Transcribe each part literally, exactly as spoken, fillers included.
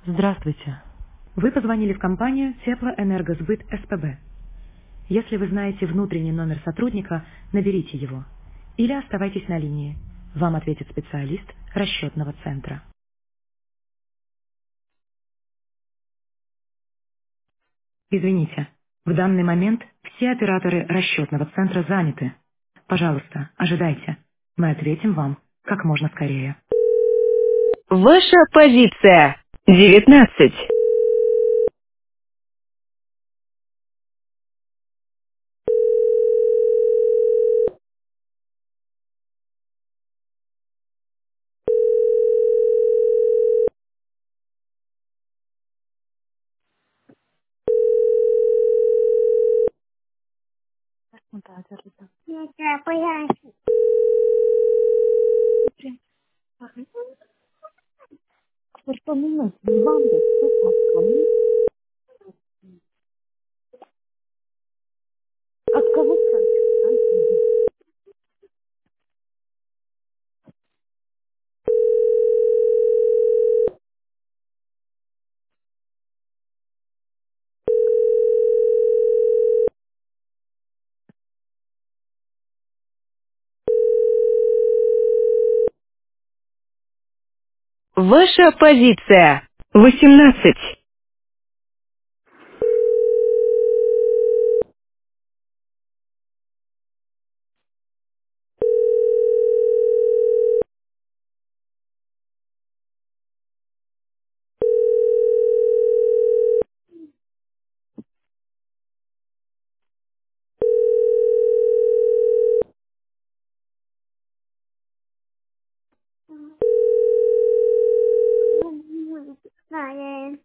Здравствуйте. Вы позвонили в компанию Теплоэнергосбыт СПБ. Если вы знаете внутренний номер сотрудника, наберите его. Или оставайтесь на линии. Вам ответит специалист расчетного центра. Извините, в данный момент все операторы расчетного центра заняты. Пожалуйста, ожидайте. Мы ответим вам как можно скорее. Ваша позиция девятнадцать. От кого скажешь? Ваша позиция восемнадцать. Знаю.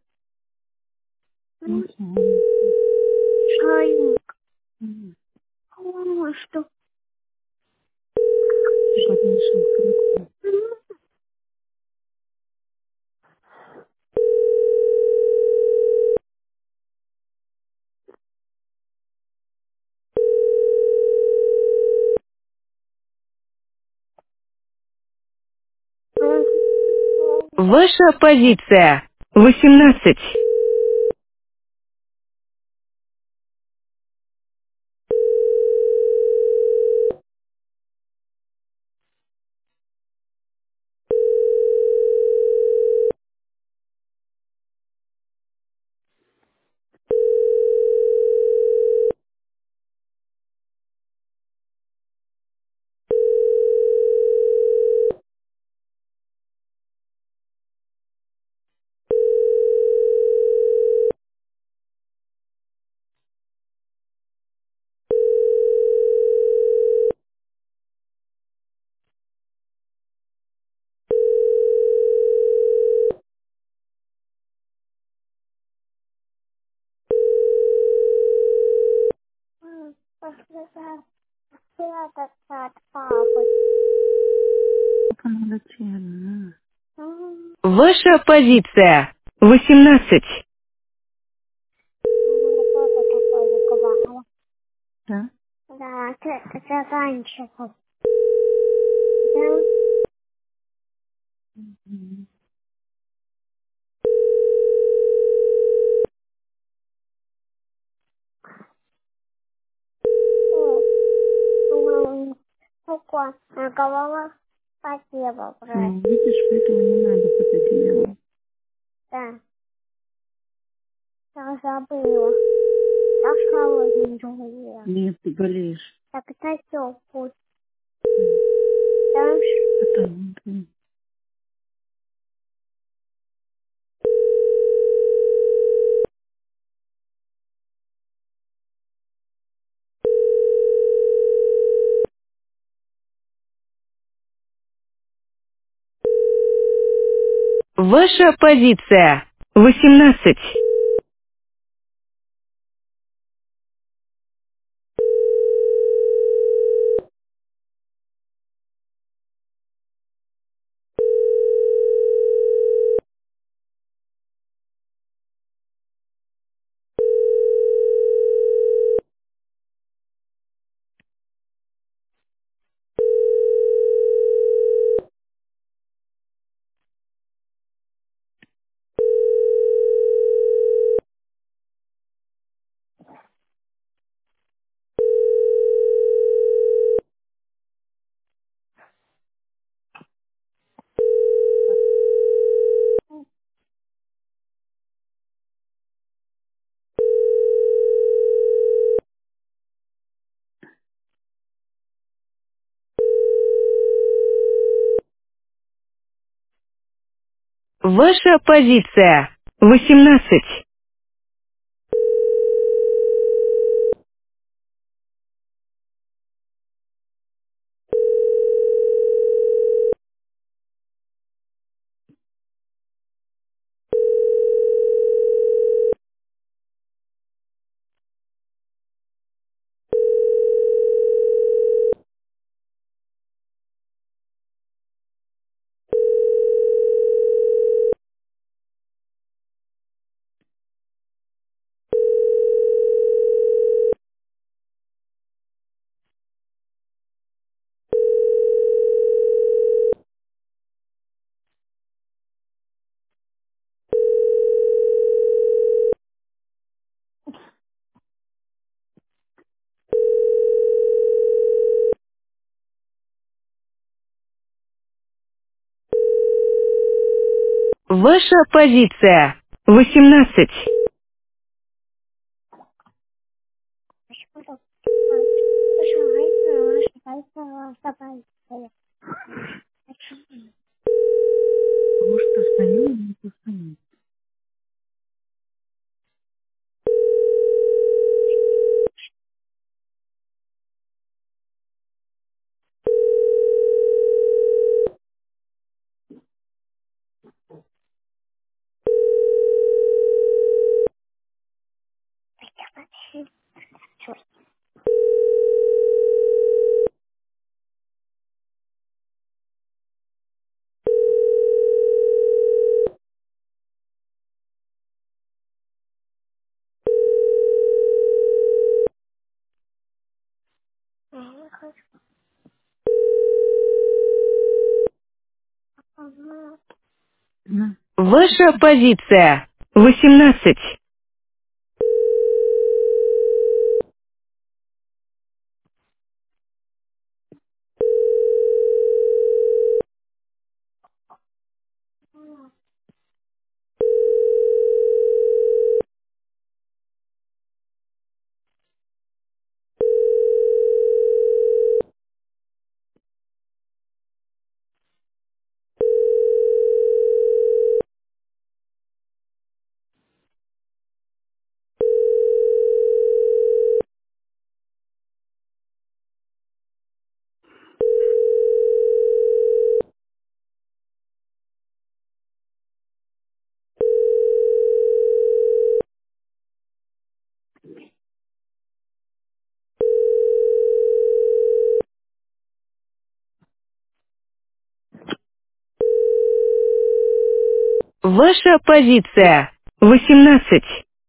Мгм. Шарик. Мгм. Ну, что? Конечно. Ваша позиция восемнадцать. Спрятаться от папы. Как она летела? Ваша позиция восемнадцать. Мне тоже такое заказала. Да? Да, это заканчивал. Да. Мгм. М, Такое. Голова спасибо, брат. Ну, видишь, поэтому не надо вот это делать. Да. Я забыла. Я холодненькая. Нет, ты болеешь. Так это все, пусть. Да. Потом. М. Ваша позиция восемнадцать. Ваша позиция. Восемнадцать. Ваша позиция. Восемнадцать. Что? Пожалуйста, пожалуйста, пожалуйста. Может, останови, не останови. Я не хочу. Ага. На. Ваша позиция. Восемнадцать. Ваша позиция. Восемнадцать.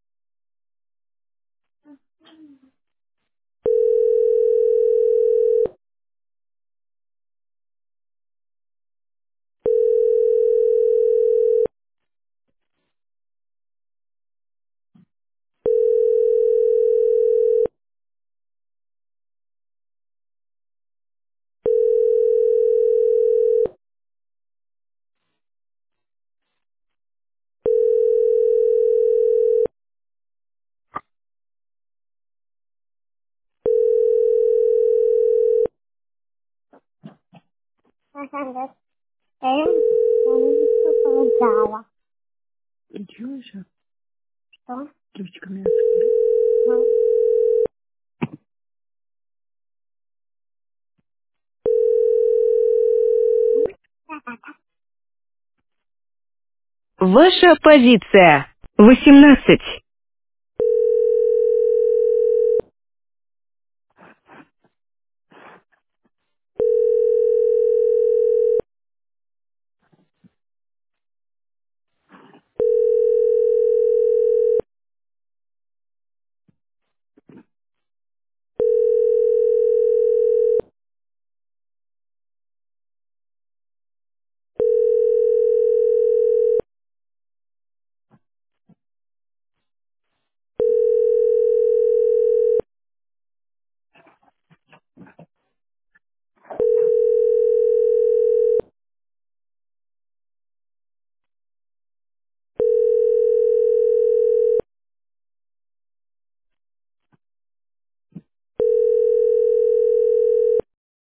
Ага, да. Я не попадала. И чего еще? Что? Ключиками. Ну, Ваша позиция. Восемнадцать.